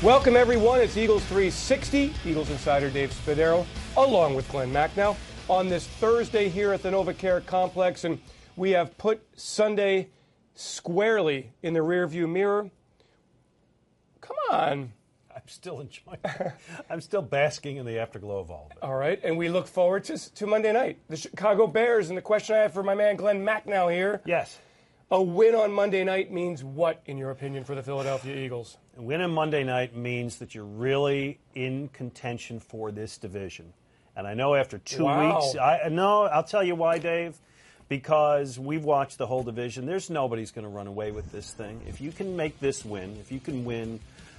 Welcome, everyone. It's Eagles 360. Eagles insider Dave Spadaro, along with Glenn Macnow, on this Thursday here at the NovaCare Complex. And we have put Sunday squarely in the rearview mirror. Come on. I'm still enjoying it. I'm still basking in the afterglow of all of it. All right. And we look forward to Monday night. The Chicago Bears. And the question I have for my man Glenn Macnow here. Yes. A win on Monday night means what, in your opinion, for the Philadelphia Eagles? A win on Monday night means that you're really in contention for this division. And I know after 2 weeks, I'll tell you why, Dave. Because we've watched the whole division. There's nobody's going to run away with this thing. If you can make this win, if you can win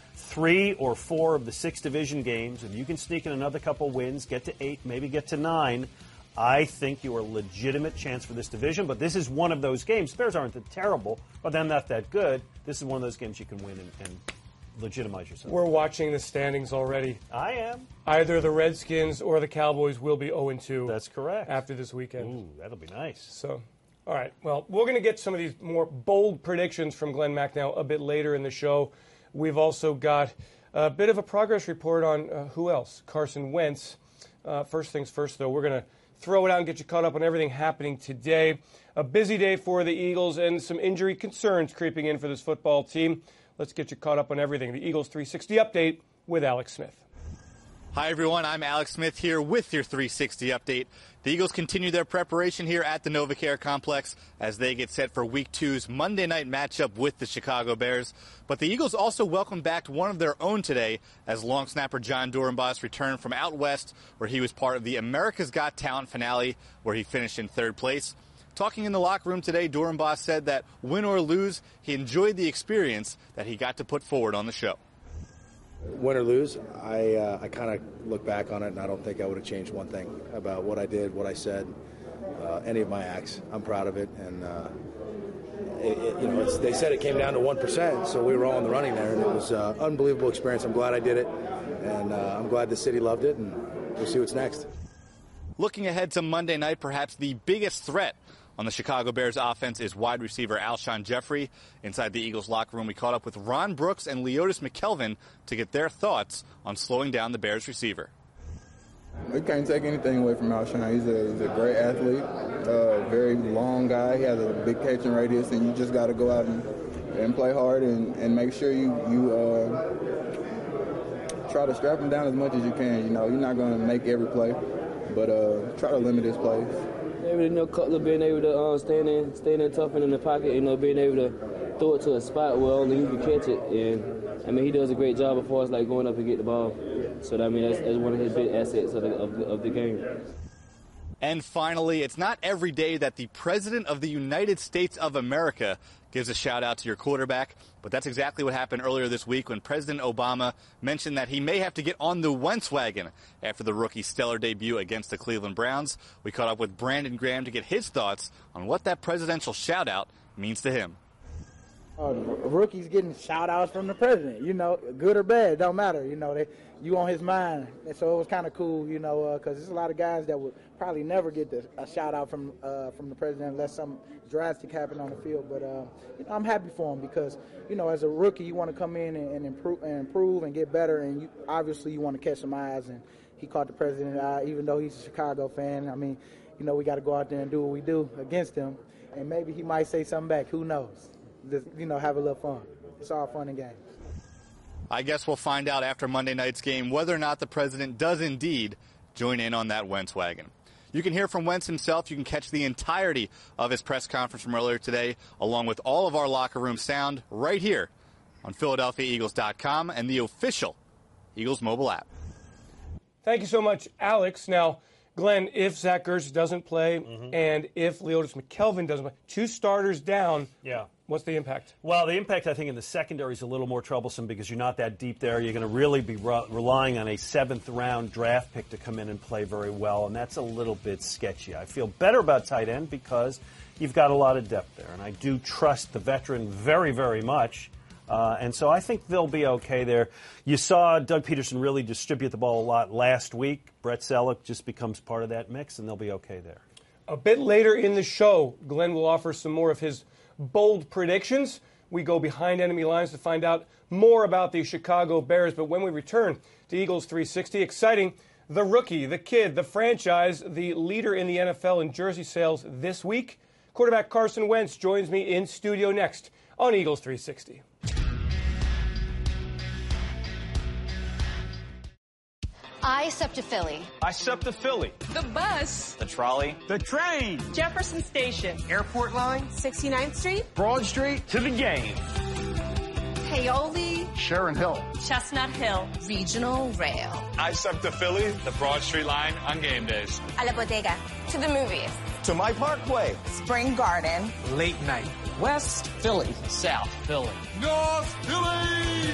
3 or 4 of the 6 division games, if you can sneak in another couple wins, get to 8, maybe get to 9, I think you are a legitimate chance for this division. But this is one of those games. The Bears aren't that terrible, but they're not that good. This is one of those games you can win and legitimize yourself. We're watching the standings already. I am. Either the Redskins or the Cowboys will be 0-2. That's correct. After this weekend. Ooh, that'll be nice. So, all right. Well, we're going to get some of these more bold predictions from Glenn Macnow a bit later in the show. We've also got a bit of a progress report on who else? Carson Wentz. First things first, though, we're going to throw it out and get you caught up on everything happening today. A busy day for the Eagles and some injury concerns creeping in for this football team. Let's get you caught up on everything. The Eagles 360 update with Alex Smith. Hi, everyone. I'm Alex Smith here with your 360 update. The Eagles continue their preparation here at the NovaCare Complex as they get set for Week 2's Monday night matchup with the Chicago Bears. But the Eagles also welcomed back one of their own today as long snapper Jon Dorenbos returned from out west, where he was part of the America's Got Talent finale, where he finished in 3rd place. Talking in the locker room today, Dorenbos said that win or lose, he enjoyed the experience that he got to put forward on the show. Win or lose, I kind of look back on it, and I don't think I would have changed one thing about what I did, what I said, any of my acts. I'm proud of it, and they said it came down to 1%, so we were all in the running there, and it was an unbelievable experience. I'm glad I did it, and I'm glad the city loved it, and we'll see what's next. Looking ahead to Monday night, perhaps the biggest threat on the Chicago Bears offense is wide receiver Alshon Jeffrey. Inside the Eagles locker room, we caught up with Ron Brooks and Leotis McKelvin to get their thoughts on slowing down the Bears receiver. We can't take anything away from Alshon. He's a great athlete, very long guy. He has a big catching radius, and you just got to go out and play hard and make sure you try to strap him down as much as you can. You know, you're not going to make every play, but try to limit his plays. Cutler being able to stand in tough and in the pocket, being able to throw it to a spot where only he can catch it. And, he does a great job as far as, going up and get the ball. So, that's one of his big assets of the game. And finally, it's not every day that the President of the United States of America gives a shout-out to your quarterback, but that's exactly what happened earlier this week when President Obama mentioned that he may have to get on the Wentz wagon after the rookie's stellar debut against the Cleveland Browns. We caught up with Brandon Graham to get his thoughts on what that presidential shout-out means to him. Rookies getting shout-outs from the president, good or bad, don't matter, you on his mind. And so it was kind of cool, because there's a lot of guys that would probably never get a shout-out from the president unless something drastic happened on the field. But, I'm happy for him because, as a rookie, you want to come in and improve and get better, and obviously you want to catch some eyes. And he caught the president's eye, even though he's a Chicago fan. We got to go out there and do what we do against him, and maybe he might say something back. Who knows? Just, have a little fun. It's all fun and games. I guess we'll find out after Monday night's game whether or not the president does indeed join in on that Wentz wagon. You can hear from Wentz himself. You can catch the entirety of his press conference from earlier today, along with all of our locker room sound, right here on PhiladelphiaEagles.com and the official Eagles mobile app. Thank you so much, Alex. Now, Glenn, if Zach Ertz doesn't play and if Leotis McKelvin doesn't play, 2 starters down, what's the impact? Well, the impact, I think, in the secondary is a little more troublesome because you're not that deep there. You're going to really be relying on a 7th-round draft pick to come in and play very well, and that's a little bit sketchy. I feel better about tight end because you've got a lot of depth there, and I do trust the veteran very, very much. And so I think they'll be okay there. You saw Doug Peterson really distribute the ball a lot last week. Brett Selleck just becomes part of that mix, and they'll be okay there. A bit later in the show, Glenn will offer some more of his bold predictions. we go behind enemy lines to find out more about the Chicago Bears. But when we return to Eagles 360, exciting, the rookie, the kid, the franchise, the leader in the NFL in jersey sales this week. Quarterback Carson Wentz joins me in studio next on Eagles 360. I SUP to Philly. I SUP to Philly. The bus. The trolley. The train. Jefferson Station. Airport line. 69th Street. Broad Street. To the game. Paoli. Sharon Hill. Chestnut Hill. Regional Rail. I SUP to Philly. The Broad Street line on game days. A la Bodega. To the movies. To my Parkway. Spring Garden. Late night. West Philly. South Philly. North Philly!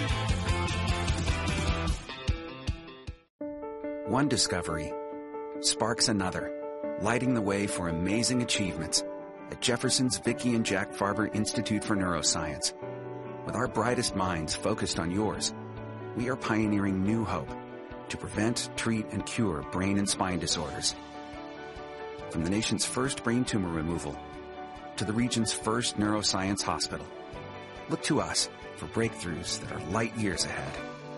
One discovery sparks another, lighting the way for amazing achievements at Jefferson's Vicki and Jack Farber Institute for Neuroscience. With our brightest minds focused on yours, we are pioneering new hope to prevent, treat, and cure brain and spine disorders. From the nation's first brain tumor removal to the region's first neuroscience hospital, look to us for breakthroughs that are light years ahead.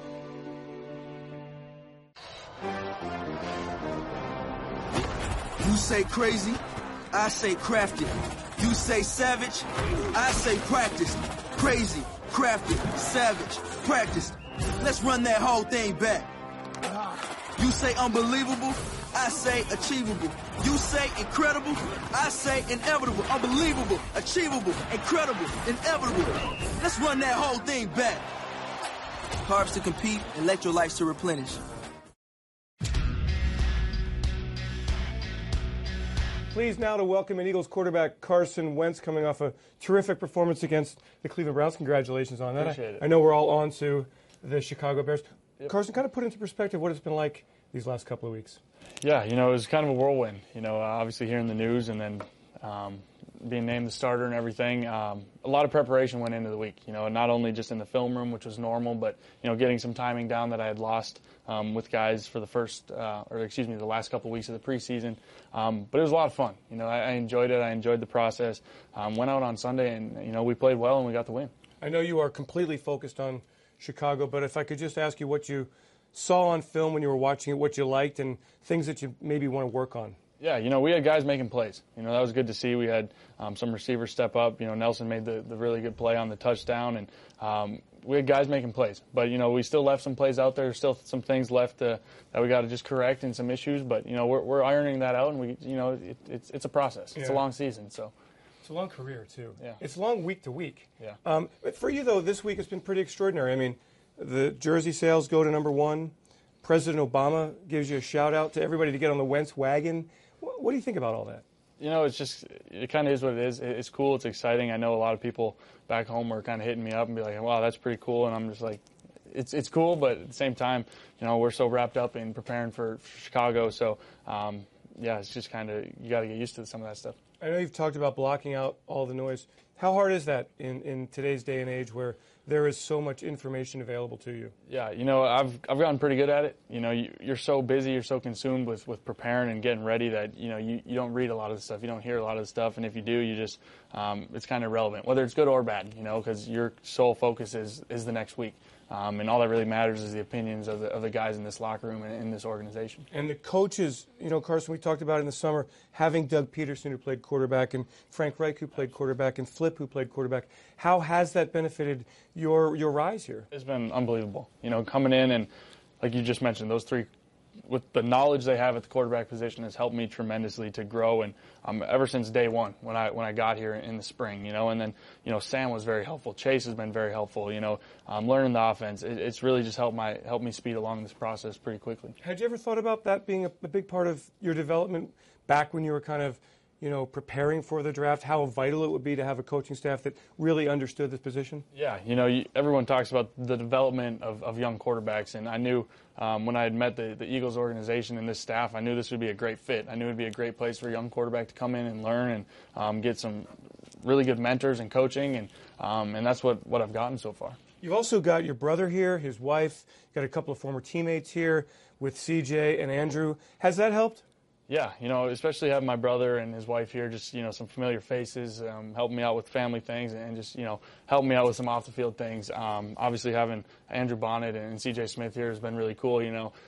You say crazy, I say crafted. You say savage, I say practiced. Crazy, crafted, savage, practiced. Let's run that whole thing back. You say unbelievable, I say achievable. You say incredible, I say inevitable. Unbelievable, achievable, incredible, inevitable. Let's run that whole thing back. Carbs to compete, electrolytes to replenish. Pleased now to welcome in Eagles quarterback Carson Wentz, coming off a terrific performance against the Cleveland Browns. Congratulations on that. Appreciate it. I know we're all on to the Chicago Bears. Yep. Carson, kind of put into perspective what it's been like these last couple of weeks. Yeah, it was kind of a whirlwind. Obviously hearing the news and then being named the starter and everything. A lot of preparation went into the week, not only just in the film room, which was normal, but, getting some timing down that I had lost with guys for the last couple of weeks of the preseason. But it was a lot of fun. I enjoyed it. I enjoyed the process. Went out on Sunday and, we played well and we got the win. I know you are completely focused on Chicago, but if I could just ask you what you saw on film when you were watching it, what you liked, and things that you maybe want to work on. Yeah, we had guys making plays. That was good to see. We had some receivers step up. Nelson made the really good play on the touchdown, and we had guys making plays. But, we still left some plays out there. Still some things left that we got to just correct and some issues. But, we're ironing that out, and it's a process. It's a long season, so. It's a long career, too. Yeah. It's long week to week. Yeah. But for you, though, this week has been pretty extraordinary. I mean, the jersey sales go to number one. President Obama gives you a shout-out to everybody to get on the Wentz wagon. What do you think about all that? It kind of is what it is. It's cool. It's exciting. I know a lot of people back home are kind of hitting me up and be like, wow, that's pretty cool. And I'm just like, it's cool, but at the same time, we're so wrapped up in preparing for Chicago. So, it's just kind of, you got to get used to some of that stuff. I know you've talked about blocking out all the noise. How hard is that in today's day and age where there is so much information available to you? Yeah, I've gotten pretty good at it. You're so busy, you're so consumed with preparing and getting ready that, you don't read a lot of the stuff. You don't hear a lot of the stuff. And if you do, you just, it's kind of irrelevant, whether it's good or bad, because your sole focus is the next week. And all that really matters is the opinions of the guys in this locker room and in this organization. And the coaches, Carson, we talked about in the summer, having Doug Peterson, who played quarterback, and Frank Reich, who played quarterback, and Flip, who played quarterback. How has that benefited your rise here? It's been unbelievable. Coming in and, like you just mentioned, those three, with the knowledge they have at the quarterback position, has helped me tremendously to grow. And ever since day one, when I got here in the spring, and then Sam was very helpful. Chase has been very helpful. Learning the offense, it's really just helped me speed along this process pretty quickly. Had you ever thought about that being a big part of your development back when you were kind of preparing for the draft, how vital it would be to have a coaching staff that really understood this position? Yeah, everyone talks about the development of young quarterbacks, and I knew when I had met the Eagles organization and this staff, I knew this would be a great fit. I knew it would be a great place for a young quarterback to come in and learn and get some really good mentors and coaching, and that's what I've gotten so far. You've also got your brother here, his wife, got a couple of former teammates here with CJ and Andrew. Has that helped? Yeah, especially having my brother and his wife here, just, some familiar faces, helping me out with family things and just, helping me out with some off-the-field things. Obviously having Andrew Bonnet and C.J. Smith here has been really cool,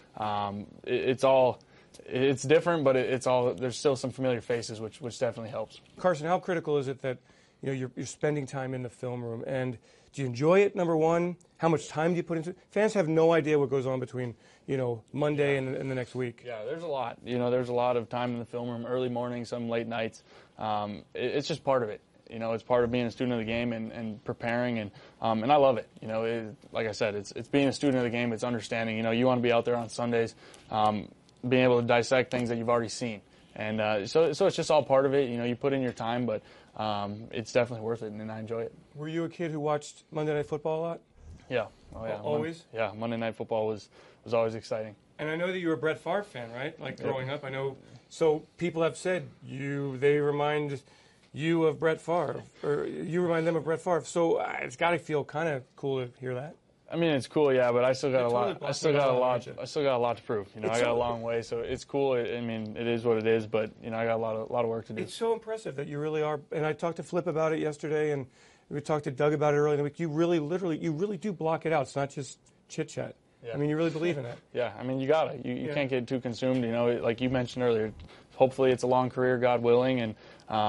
It's different, but there's still some familiar faces, which definitely helps. Carson, how critical is it that, you're spending time in the film room? And do you enjoy it, number one? How much time do you put into it? Fans have no idea what goes on between, Monday and the next week. Yeah, there's a lot. There's a lot of time in the film room, early mornings, some late nights. It's just part of it. It's part of being a student of the game and preparing, and I love it. Like I said, it's being a student of the game. It's understanding. You want to be out there on Sundays, being able to dissect things that you've already seen, and so it's just all part of it. You put in your time, but it's definitely worth it, and I enjoy it. Were you a kid who watched Monday Night Football a lot? Yeah. Oh yeah. Always? Monday Night Football was always exciting. And I know that you were a Brett Favre fan, right? Like growing up, I know. So people have said they remind you of Brett Favre, or you remind them of Brett Favre. So it's got to feel kind of cool to hear that. I mean, it's cool, yeah, but I still got a lot. I still got a lot to prove. I got a long way, so it's cool. It is what it is, but I got a lot of work to do. It's so impressive that you really are. And I talked to Flip about it yesterday, and we talked to Doug about it earlier in the week. You really do block it out. It's not just chit chat. Yeah. You really believe in it. Yeah, you gotta. You can't get too consumed. Like you mentioned earlier. Hopefully, it's a long career, God willing, and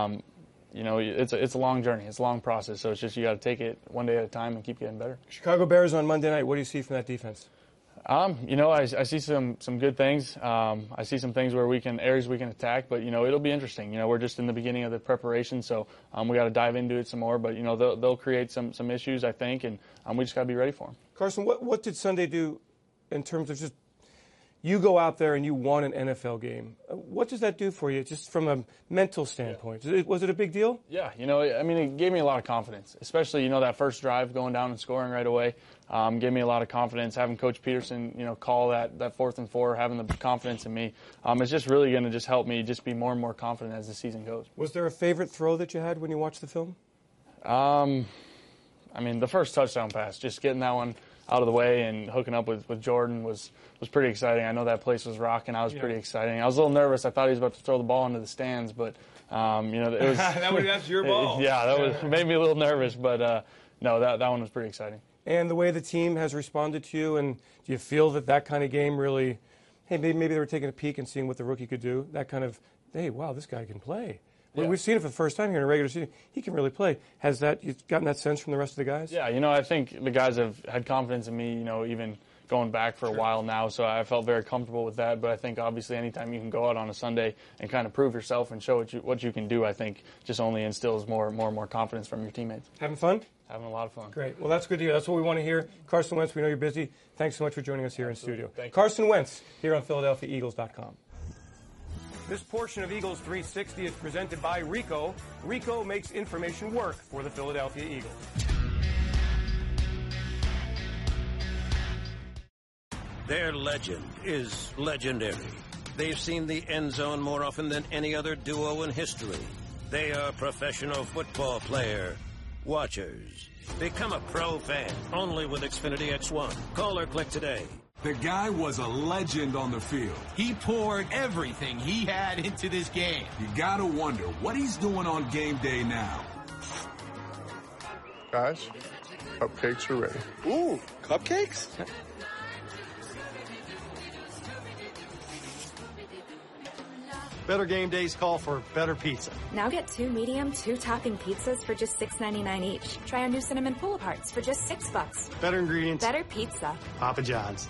it's a long journey. It's a long process. So it's just you got to take it one day at a time and keep getting better. Chicago Bears on Monday night. What do you see from that defense? I see some good things. I see some things where areas we can attack, but it'll be interesting. We're just in the beginning of the preparation, so we got to dive into it some more. But they'll create some issues, I think, and we just got to be ready for them. Carson, what did Sunday do in terms of just you go out there and you won an NFL game? What does that do for you, just from a mental standpoint? Yeah. Was it a big deal? Yeah, it gave me a lot of confidence, especially, that first drive, going down and scoring right away. Gave me a lot of confidence. Having Coach Peterson, call that 4th and 4, having the confidence in me, it's just really going to just help me just be more and more confident as the season goes. Was there a favorite throw that you had when you watched the film? The first touchdown pass, just getting that one out of the way and hooking up with Jordan was pretty exciting. I know that place was rocking. I was pretty exciting. I was a little nervous. I thought he was about to throw the ball into the stands, but it was that's your ball. That made me a little nervous, but no, that one was pretty exciting. And the way the team has responded to you, and do you feel that kind of game really, hey, maybe they were taking a peek and seeing what the rookie could do? That kind of, hey, wow, this guy can play. Yeah. We've seen it for the first time here in a regular season. He can really play. You've gotten that sense from the rest of the guys? Yeah, I think the guys have had confidence in me, even going back for a while now, so I felt very comfortable with that. But I think obviously anytime you can go out on a Sunday and kind of prove yourself and show what you can do, I think just only instills more and more confidence from your teammates. Having fun? Having a lot of fun. Great. Well, that's good to hear. That's what we want to hear. Carson Wentz, we know you're busy. Thanks so much for joining us here in studio. Thank you. Carson Wentz here on PhiladelphiaEagles.com. This portion of Eagles 360 is presented by Rico. Rico makes information work for the Philadelphia Eagles. Their legend is legendary. They've seen the end zone more often than any other duo in history. They are professional football player watchers. Become a pro fan only with Xfinity X1. Call or click today. The guy was a legend on the field. He poured everything he had into this game. You gotta wonder what he's doing on game day now. Guys, cupcakes are ready. Ooh, cupcakes? Better game days call for better pizza. Now get 2 medium, 2-topping pizzas for just $6.99 each. Try our new cinnamon pull-aparts for just $6. Better ingredients. Better pizza. Papa John's.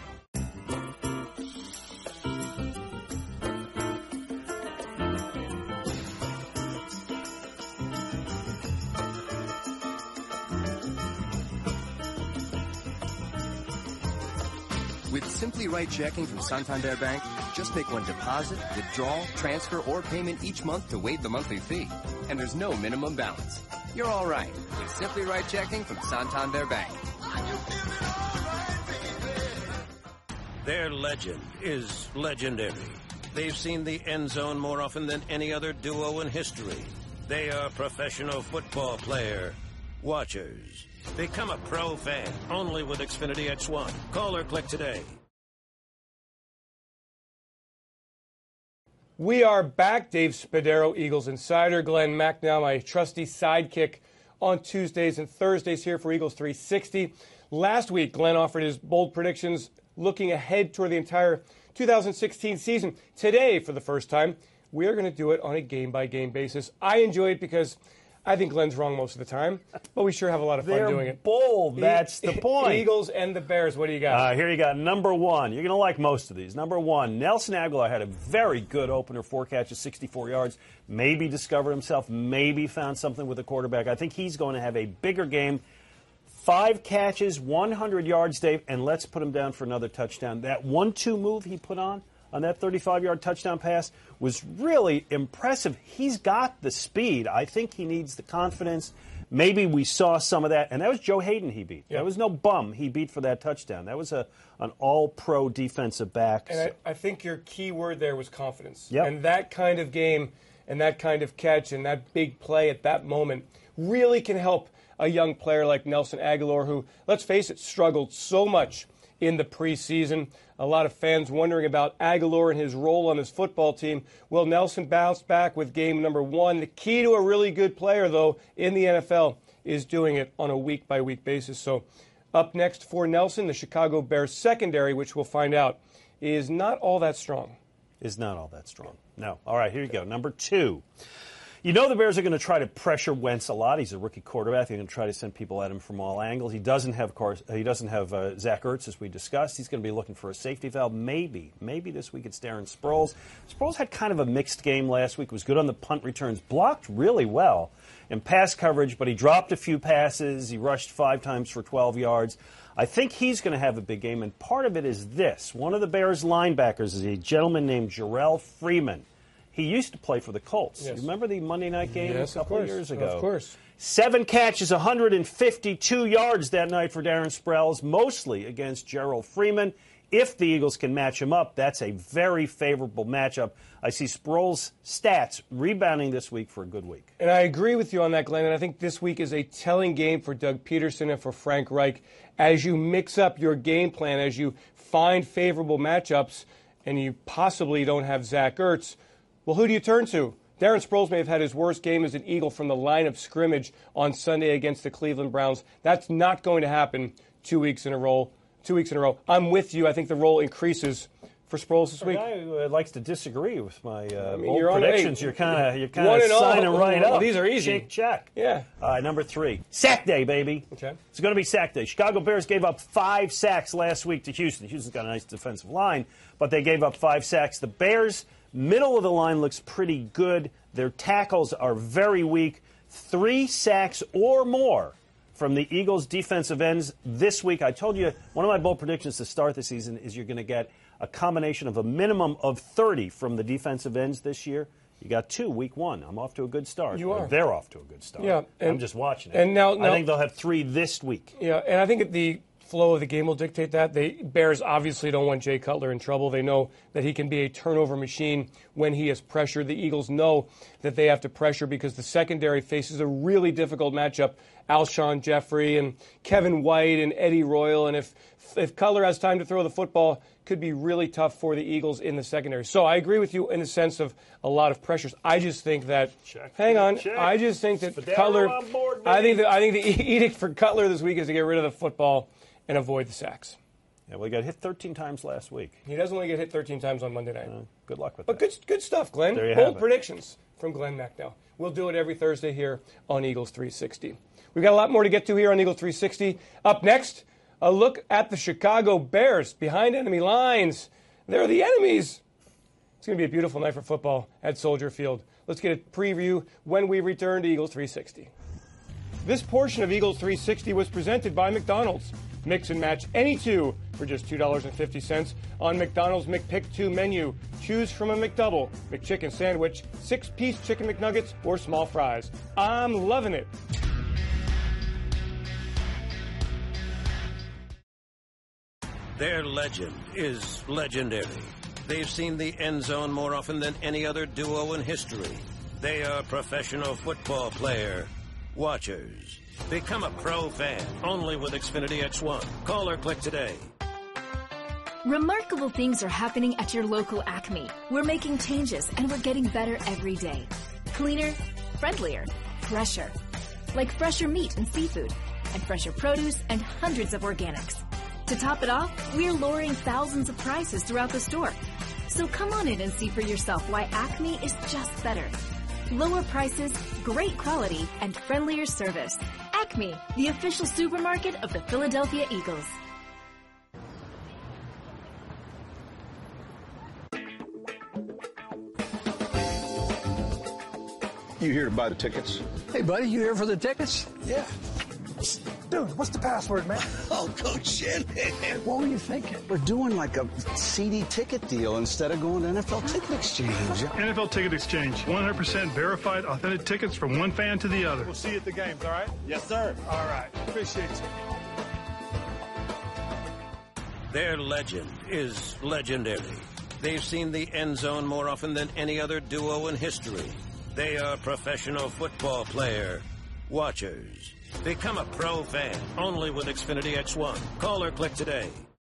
With Simply Right Checking from Santander Bank, just make one deposit, withdrawal, transfer, or payment each month to waive the monthly fee. And there's no minimum balance. You're all right with Simply Right Checking from Santander Bank. Their legend is legendary. They've seen the end zone more often than any other duo in history. They are professional football player watchers. Become a pro fan only with Xfinity X1. Call or click today. We are back. Dave Spadaro, Eagles Insider. Glenn McNeil, my trusty sidekick on Tuesdays and Thursdays here for Eagles 360. Last week, Glenn offered his bold predictions looking ahead toward the entire 2016 season. Today, for the first time, we are going to do it on a game-by-game basis. I enjoy it because I think Glenn's wrong most of the time, but we sure have a lot of fun doing it. Bold, that's the point. Eagles and the Bears, what do you got? Here you got number one. You're going to like most of these. Number one, Nelson Aguilar had a very good opener, 4 catches, 64 yards. Maybe discovered himself, maybe found something with the quarterback. I think he's going to have a bigger game. 5 catches, 100 yards, Dave, and let's put him down for another touchdown. That 1-2 move he put on that 35-yard touchdown pass was really impressive. He's got the speed. I think he needs the confidence. Maybe we saw some of that. And that was Joe Hayden he beat. Yep. That was no bum he beat for that touchdown. That was an all-pro defensive back. And I think your key word there was confidence. Yep. And that kind of game and that kind of catch and that big play at that moment really can help a young player like Nelson Aguilar, who, let's face it, struggled so much in the preseason. A lot of fans wondering about Aguilar and his role on this football team. Well, Nelson bounced back with game number 1. The key to a really good player, though, in the NFL is doing it on a week-by-week basis. So up next for Nelson, the Chicago Bears secondary, which we'll find out, is not all that strong. Is not all that strong. No. All right, here you go. Number 2. You know the Bears are going to try to pressure Wentz a lot. He's a rookie quarterback. They're going to try to send people at him from all angles. He doesn't have Zach Ertz, as we discussed. He's going to be looking for a safety valve. Maybe this week it's Darren Sproles. Sproles had kind of a mixed game last week. Was good on the punt returns. Blocked really well in pass coverage, but he dropped a few passes. He rushed 5 times for 12 yards. I think he's going to have a big game, and part of it is this. One of the Bears linebackers is a gentleman named Jarrell Freeman. He used to play for the Colts. Yes. You remember the Monday night game a couple of years ago? Of course. 7 catches, 152 yards that night for Darren Sproles, mostly against Jarrell Freeman. If the Eagles can match him up, that's a very favorable matchup. I see Sproles' stats rebounding this week for a good week. And I agree with you on that, Glenn, and I think this week is a telling game for Doug Peterson and for Frank Reich. As you mix up your game plan, as you find favorable matchups, and you possibly don't have Zach Ertz, well, who do you turn to? Darren Sproles may have had his worst game as an Eagle from the line of scrimmage on Sunday against the Cleveland Browns. That's not going to happen 2 weeks in a row. I'm with you. I think the role increases for Sproles this week. A guy who likes to disagree with my you're predictions. You're kind of signing right up. Well, these are easy. Check. Yeah. Number 3, sack day, baby. Okay. It's going to be sack day. Chicago Bears gave up 5 sacks last week to Houston. Houston's got a nice defensive line, but they gave up 5 sacks. The Bears' middle of the line looks pretty good. Their tackles are very weak. 3 sacks or more from the Eagles' defensive ends this week. I told you one of my bold predictions to start the season is you're going to get a combination of a minimum of 30 from the defensive ends this year. You got 2 week 1. I'm off to a good start. You are. They're off to a good start. Yeah, I'm just watching it. And now I think they'll have 3 this week. Yeah, and I think the flow of the game will dictate that. The Bears obviously don't want Jay Cutler in trouble. They know that he can be a turnover machine when he is pressured. The Eagles know that they have to pressure because the secondary faces a really difficult matchup. Alshon Jeffrey and Kevin White and Eddie Royal. And if Cutler has time to throw the football, could be really tough for the Eagles in the secondary. So I agree with you in the sense of a lot of pressures. I just think that I just think that Cutler I think the edict for Cutler this week is to get rid of the football and avoid the sacks. Yeah, well, he got hit 13 times last week. He doesn't only get hit 13 times on Monday night. Good luck with that. But good stuff, Glenn. There you Bold have it. predictions from Glenn McNeil. We'll do it every Thursday here on Eagles 360. We've got a lot more to get to here on Eagles 360. Up next, a look at the Chicago Bears behind enemy lines. They're the enemies. It's going to be a beautiful night for football at Soldier Field. Let's get a preview when we return to Eagles 360. This portion of Eagles 360 was presented by McDonald's. Mix and match any 2 for just $2.50 on McDonald's McPick 2 menu. Choose from a McDouble, McChicken sandwich, 6-piece chicken McNuggets, or small fries. I'm loving it. Their legend is legendary. They've seen the end zone more often than any other duo in history. They are professional football player watchers. Become a pro fan only with Xfinity X1. Call or click today. Remarkable things are happening at your local Acme. We're making changes and we're getting better every day. Cleaner, friendlier, fresher. Like fresher meat and seafood, and fresher produce and hundreds of organics. To top it off, we're lowering thousands of prices throughout the store. So come on in and see for yourself why Acme is just better. Lower prices, great quality, and friendlier service. Acme, the official supermarket of the Philadelphia Eagles. You here to buy the tickets? Hey, buddy, you here for the tickets? Yeah. Dude, what's the password, man? Oh, Coach Shanahan. What were you thinking? We're doing like a CD ticket deal instead of going to NFL Ticket Exchange. NFL Ticket Exchange. 100% verified, authentic tickets from one fan to the other. We'll see you at the games, all right? Yes, sir. All right. Appreciate you. Their legend is legendary. They've seen the end zone more often than any other duo in history. They are professional football player watchers. Become a pro fan only with Xfinity X1. Call or click today.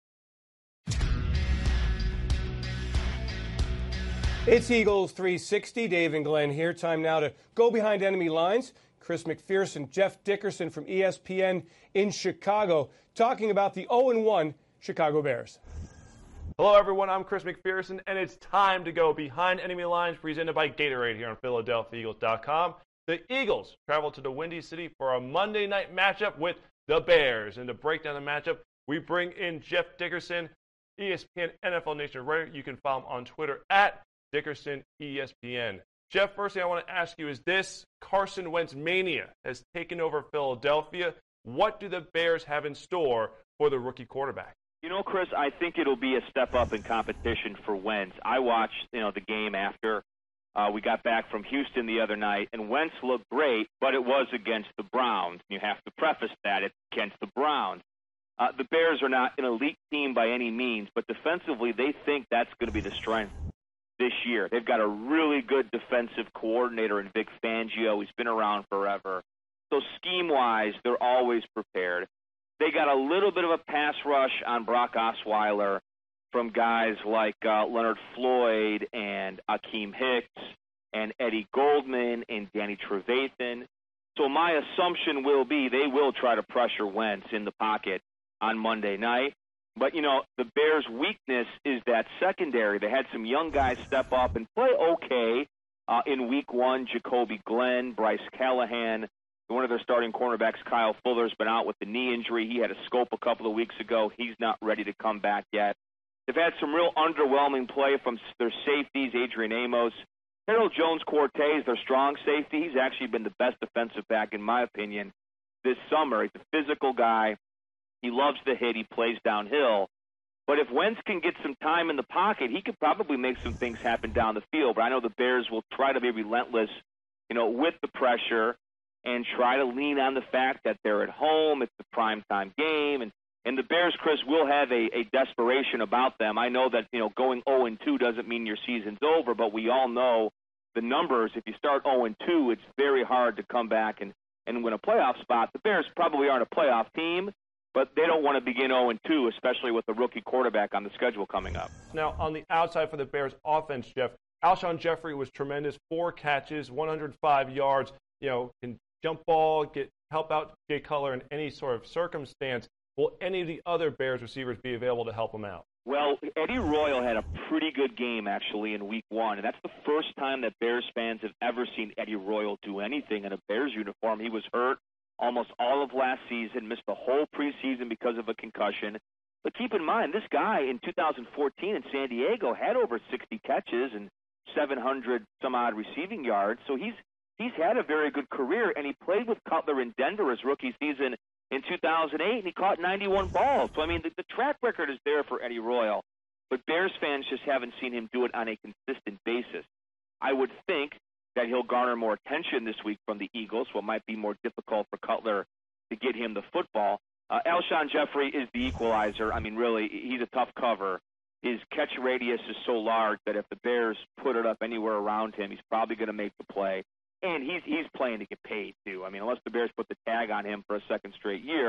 It's Eagles 360. Dave and Glenn here. Time now to go behind enemy lines. Chris McPherson, Jeff Dickerson from ESPN in Chicago, talking about the 0-1 Chicago Bears. Hello, everyone. I'm Chris McPherson, and it's time to go behind enemy lines, presented by Gatorade here on PhiladelphiaEagles.com. The Eagles travel to the Windy City for a Monday night matchup with the Bears. And to break down the matchup, we bring in Jeff Dickerson, ESPN NFL Nation writer. You can follow him on Twitter at DickersonESPN. Jeff, firstly, I want to ask you, is this Carson Wentz mania has taken over Philadelphia? What do the Bears have in store for the rookie quarterback? You know, Chris, I think it'll be a step up in competition for Wentz. I watched, the game after we got back from Houston the other night, and Wentz looked great, but it was against the Browns. You have to preface that it's against the Browns. The Bears are not an elite team by any means, but defensively they think that's going to be the strength this year. They've got a really good defensive coordinator in Vic Fangio. He's been around forever. So scheme-wise, they're always prepared. They got a little bit of a pass rush on Brock Osweiler from guys like Leonard Floyd and Akeem Hicks and Eddie Goldman and Danny Trevathan. So my assumption will be they will try to pressure Wentz in the pocket on Monday night. But, the Bears' weakness is that secondary. They had some young guys step up and play okay in week one. Jacoby Glenn, Bryce Callahan. One of their starting cornerbacks, Kyle Fuller, has been out with the knee injury. He had a scope a couple of weeks ago. He's not ready to come back yet. They've had some real underwhelming play from their safeties, Adrian Amos. Harold Jones-Cortez, their strong safety, he's actually been the best defensive back, in my opinion, this summer. He's a physical guy. He loves to hit. He plays downhill. But if Wentz can get some time in the pocket, he could probably make some things happen down the field. But I know the Bears will try to be relentless, with the pressure and try to lean on the fact that they're at home. It's the primetime game. And the Bears, Chris, will have a desperation about them. I know that, going 0-2 doesn't mean your season's over, but we all know the numbers. If you start 0-2, it's very hard to come back and win a playoff spot. The Bears probably aren't a playoff team, but they don't want to begin 0-2, especially with a rookie quarterback on the schedule coming up. Now, on the outside for the Bears offense, Jeff, Alshon Jeffrey was tremendous. 4 catches, 105 yards, can jump ball, help out Jay Cutler in any sort of circumstance. Will any of the other Bears receivers be available to help him out? Well, Eddie Royal had a pretty good game, actually, in week one, and that's the first time that Bears fans have ever seen Eddie Royal do anything in a Bears uniform. He was hurt almost all of last season, missed the whole preseason because of a concussion. But keep in mind, this guy in 2014 in San Diego had over 60 catches and 700-some-odd receiving yards, so he's had a very good career, and he played with Cutler in Denver his rookie season in 2008, and he caught 91 balls. So, the track record is there for Eddie Royal, but Bears fans just haven't seen him do it on a consistent basis. I would think that he'll garner more attention this week from the Eagles, so it might be more difficult for Cutler to get him the football. Alshon Jeffrey is the equalizer. Really, he's a tough cover. His catch radius is so large that if the Bears put it up anywhere around him, he's probably going to make the play. And he's playing to get paid, too. Unless the Bears put the tag on him for a second straight year,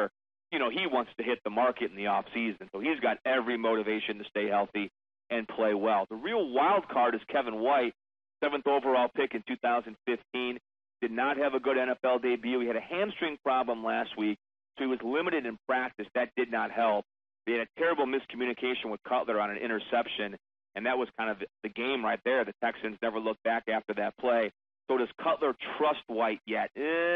he wants to hit the market in the offseason. So he's got every motivation to stay healthy and play well. The real wild card is Kevin White, 7th overall pick in 2015. Did not have a good NFL debut. He had a hamstring problem last week, so he was limited in practice. That did not help. They had a terrible miscommunication with Cutler on an interception, and that was kind of the game right there. The Texans never looked back after that play. So does Cutler trust White yet?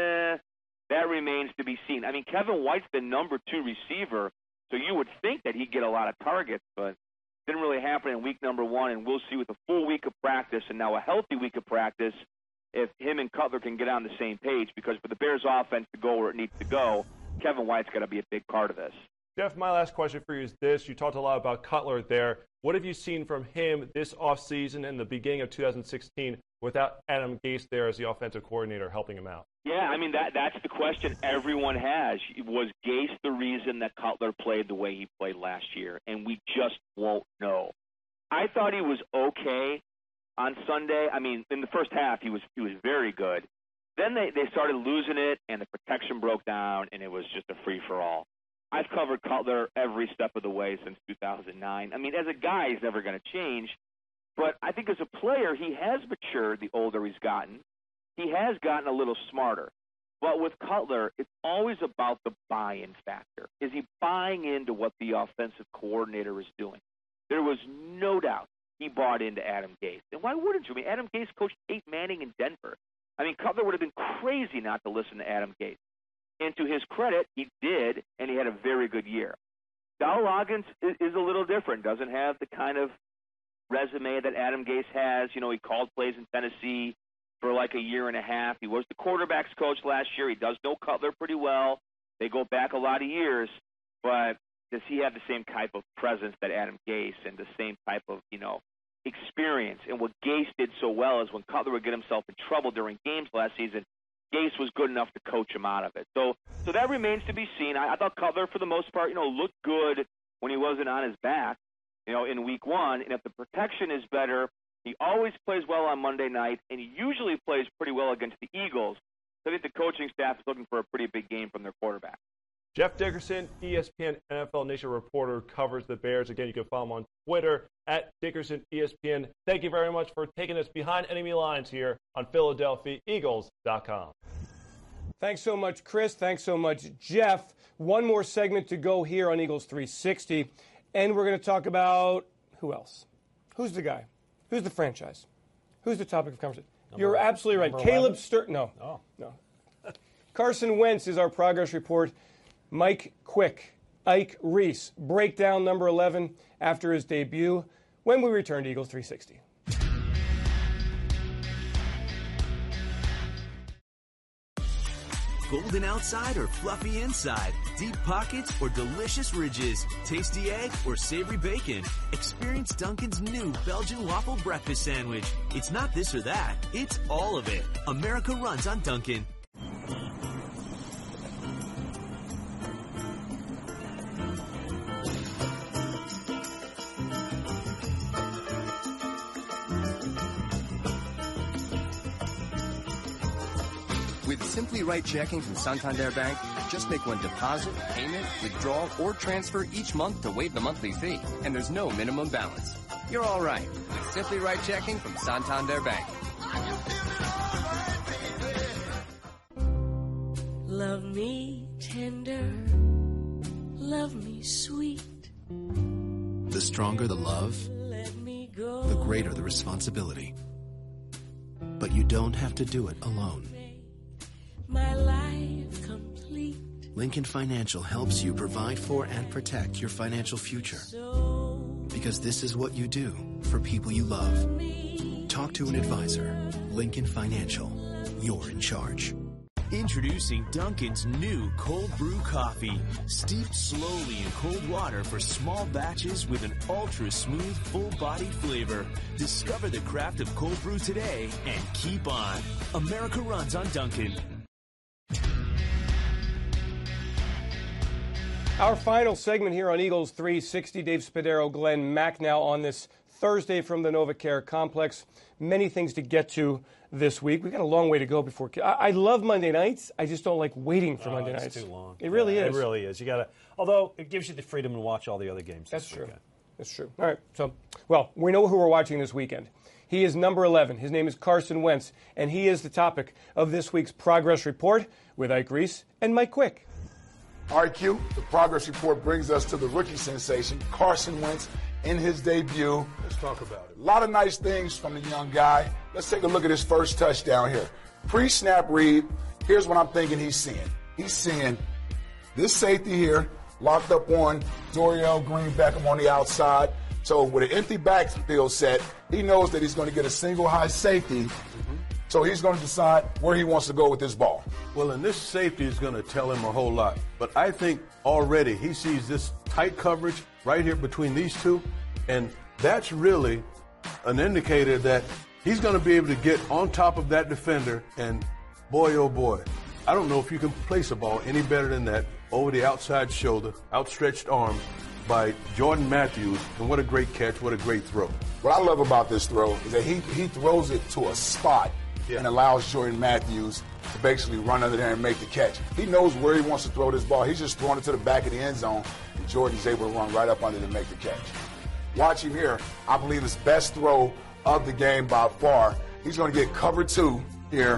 That remains to be seen. I mean, Kevin White's the number 2 receiver, so you would think that he'd get a lot of targets, but didn't really happen in week number 1, and we'll see with a full week of practice and now a healthy week of practice if him and Cutler can get on the same page, because for the Bears offense to go where it needs to go, Kevin White's got to be a big part of this. Jeff, my last question for you is this. You talked a lot about Cutler there. What have you seen from him this offseason and the beginning of 2016 without Adam Gase there as the offensive coordinator helping him out? Yeah, I mean, that's the question everyone has. Was Gase the reason that Cutler played the way he played last year? And we just won't know. I thought he was okay on Sunday. I mean, in the first half, he was very good. Then they started losing it, and the protection broke down, and it was just a free-for-all. I've covered Cutler every step of the way since 2009. I mean, as a guy, he's never going to change. But I think as a player, he has matured the older he's gotten. He has gotten a little smarter. But with Cutler, it's always about the buy-in factor. Is he buying into what the offensive coordinator is doing? There was no doubt he bought into Adam Gase. And why wouldn't you? I mean, Adam Gase coached Peyton Manning in Denver. I mean, Cutler would have been crazy not to listen to Adam Gase. And to his credit, he did, and he had a very good year. Dowell Loggins is a little different, doesn't have the kind of resume that Adam Gase has. You know, he called plays in Tennessee for like a year and a half. He was the quarterback's coach last year. He does know Cutler pretty well. They go back a lot of years, but does he have the same type of presence that Adam Gase and the same type of, experience? And what Gase did so well is when Cutler would get himself in trouble during games last season, Gase was good enough to coach him out of it. So that remains to be seen. I thought Cutler, for the most part, looked good when he wasn't on his back, in week 1. And if the protection is better, he always plays well on Monday night, and he usually plays pretty well against the Eagles. So I think the coaching staff is looking for a pretty big game from their quarterback. Jeff Dickerson, ESPN NFL Nation reporter, covers the Bears. Again, you can follow him on Twitter at DickersonESPN. Thank you very much for taking us behind enemy lines here on PhiladelphiaEagles.com. Thanks so much, Chris. Thanks so much, Jeff. One more segment to go here on Eagles 360, and we're going to talk about who else? Who's the guy? Who's the franchise? Who's the topic of conversation? You're absolutely right. Caleb Sturm. No. Carson Wentz is our progress report. Mike Quick, Ike Reese, breakdown number 11 after his debut when we return to Eagles 360. Golden outside or fluffy inside, deep pockets or delicious ridges, tasty egg or savory bacon. Experience Dunkin's new Belgian waffle breakfast sandwich. It's not this or that, it's all of it. America runs on Dunkin'. With Simply Right checking from Santander Bank, just make one deposit, payment, withdrawal, or transfer each month to waive the monthly fee. And there's no minimum balance. You're all right with Simply Right checking from Santander Bank. Love me tender, love me sweet. The stronger the love, the greater the responsibility. But you don't have to do it alone. My life complete. Lincoln Financial helps you provide for and protect your financial future. Because this is what you do for people you love. Talk to an advisor. Lincoln Financial. You're in charge. Introducing Dunkin's new cold brew coffee. Steeped slowly in cold water for small batches with an ultra-smooth, full-bodied flavor. Discover the craft of cold brew today and keep on. America runs on Dunkin'. Our final segment here on Eagles 360. Dave Spadaro, Glenn Macnow on this Thursday from the NovaCare Complex. Many things to get to this week. We've got a long way to go before. I love Monday nights. I just don't like waiting for Monday nights. It's too long. It really is. It really is. You got to. Although it gives you the freedom to watch all the other games. That's true. That's true. All right. So, well, we know who we're watching this weekend. He is number 11. His name is Carson Wentz, and he is the topic of this week's Progress Report with Ike Reese and Mike Quick. All right, Q, the Progress Report brings us to the rookie sensation, Carson Wentz, in his debut. Let's talk about it. A lot of nice things from the young guy. Let's take a look at his first touchdown here. Pre-snap read, here's what I'm thinking he's seeing. He's seeing this safety here, locked up on Dorial Green Beckham on the outside. So with an empty backfield set, he knows that he's going to get a single high safety. So he's going to decide where he wants to go with this ball. Well, and this safety is going to tell him a whole lot. But I think already he sees this tight coverage right here between these two, and that's really an indicator that he's going to be able to get on top of that defender, and boy, oh boy, I don't know if you can place a ball any better than that over the outside shoulder, outstretched arm by Jordan Matthews, and what a great catch, what a great throw. What I love about this throw is that he throws it to a spot and allows Jordan Matthews to basically run under there and make the catch. He knows where he wants to throw this ball. He's just throwing it to the back of the end zone, and Jordan's able to run right up under to make the catch. Watch him here. I believe his best throw of the game by far. He's going to get cover 2 here.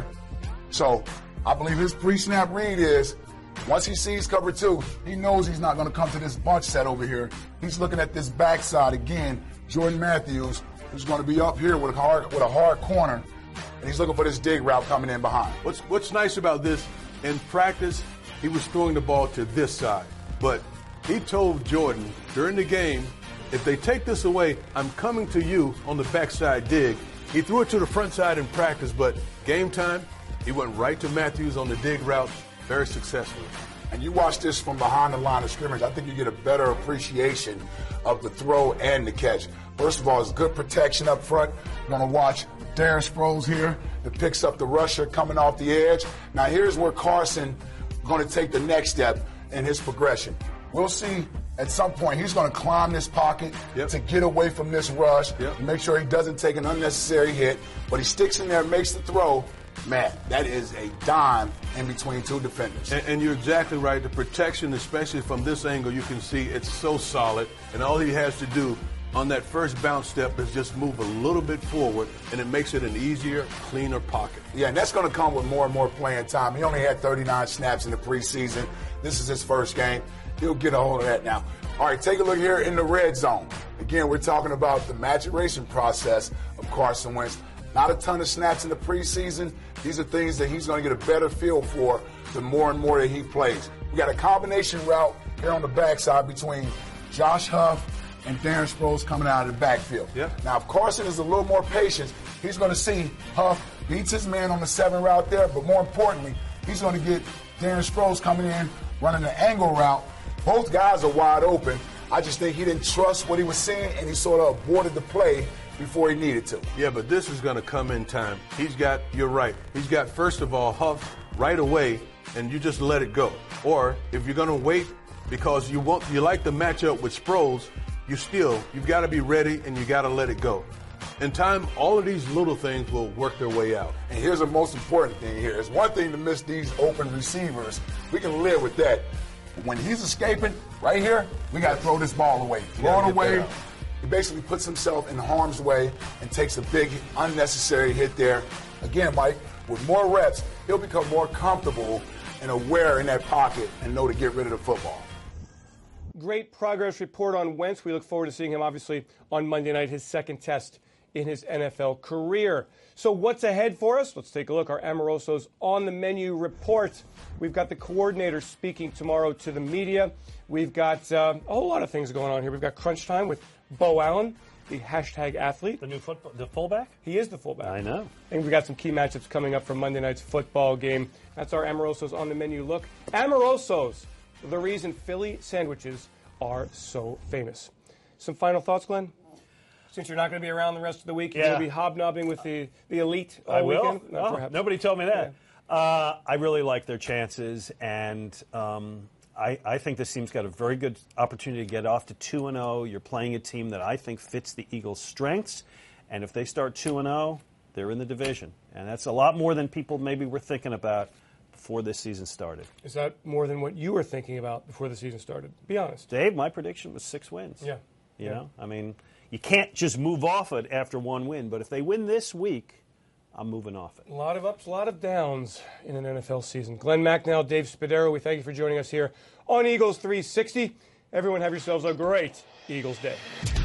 So I believe his pre-snap read is, once he sees cover 2, he knows he's not going to come to this bunch set over here. He's looking at this backside again. Jordan Matthews, who's going to be up here with a hard corner, and he's looking for this dig route coming in behind. What's nice about this, in practice, he was throwing the ball to this side. But he told Jordan during the game, if they take this away, I'm coming to you on the backside dig. He threw it to the front side in practice, but game time, he went right to Matthews on the dig route very successfully. And you watch this from behind the line of scrimmage, I think you get a better appreciation of the throw and the catch. First of all, it's good protection up front. You're going to watch Darren Sproles here that picks up the rusher coming off the edge. Now here's where Carson going to take the next step in his progression. We'll see at some point he's going to climb this pocket to get away from this rush, make sure he doesn't take an unnecessary hit, but he sticks in there and makes the throw. Man, that is a dime in between two defenders. And you're exactly right. The protection, especially from this angle, you can see it's so solid, and all he has to do on that first bounce step is just move a little bit forward, and it makes it an easier, cleaner pocket. Yeah, and that's going to come with more and more playing time. He only had 39 snaps in the preseason. This is his first game. He'll get a hold of that now. All right, take a look here in the red zone. Again, we're talking about the maturation process of Carson Wentz. Not a ton of snaps in the preseason. These are things that he's going to get a better feel for the more and more that he plays. We got a combination route here on the backside between Josh Huff and Darren Sproles coming out of the backfield. Now, if Carson is a little more patient, he's going to see Huff beats his man on the 7 route there, but more importantly, he's going to get Darren Sproles coming in, running the angle route. Both guys are wide open. I just think he didn't trust what he was seeing, and he sort of aborted the play before he needed to. Yeah, but this is going to come in time. You're right. He's got, first of all, Huff right away, and you just let it go. Or if you're going to wait because you like the matchup with Sproles, you've got to be ready and you got to let it go. In time, all of these little things will work their way out. And here's the most important thing here. It's one thing to miss these open receivers. We can live with that. When he's escaping, right here, we got to throw this ball away. Throw it away. He basically puts himself in harm's way and takes a big, unnecessary hit there. Again, Mike, with more reps, he'll become more comfortable and aware in that pocket and know to get rid of the football. Great progress report on Wentz. We look forward to seeing him, obviously, on Monday night, his second test in his NFL career. So what's ahead for us? Let's take a look. Our Amoroso's On the Menu report. We've got the coordinator speaking tomorrow to the media. We've got a whole lot of things going on here. We've got Crunch Time with Bo Allen, the hashtag athlete. The fullback? He is the fullback. I know. And we've got some key matchups coming up for Monday night's football game. That's our Amoroso's On the Menu look. Amoroso's, the reason Philly sandwiches are so famous. Some final thoughts, Glenn? Since you're not going to be around the rest of the week, you're going to be hobnobbing with the elite all weekend? Nobody told me that. I really like their chances, and I think this team's got a very good opportunity to get off to 2-0. You're playing a team that I think fits the Eagles' strengths. And if they start 2-0, they're in the division. And that's a lot more than people maybe were thinking about before this season started. Is that more than what you were thinking about before the season started? Be honest. Dave, my prediction was 6 wins. Yeah. You know, I mean, you can't just move off it after one win. But if they win this week, I'm moving off it. A lot of ups, a lot of downs in an NFL season. Glenn Macnow, Dave Spadaro, we thank you for joining us here on Eagles 360. Everyone have yourselves a great Eagles Day.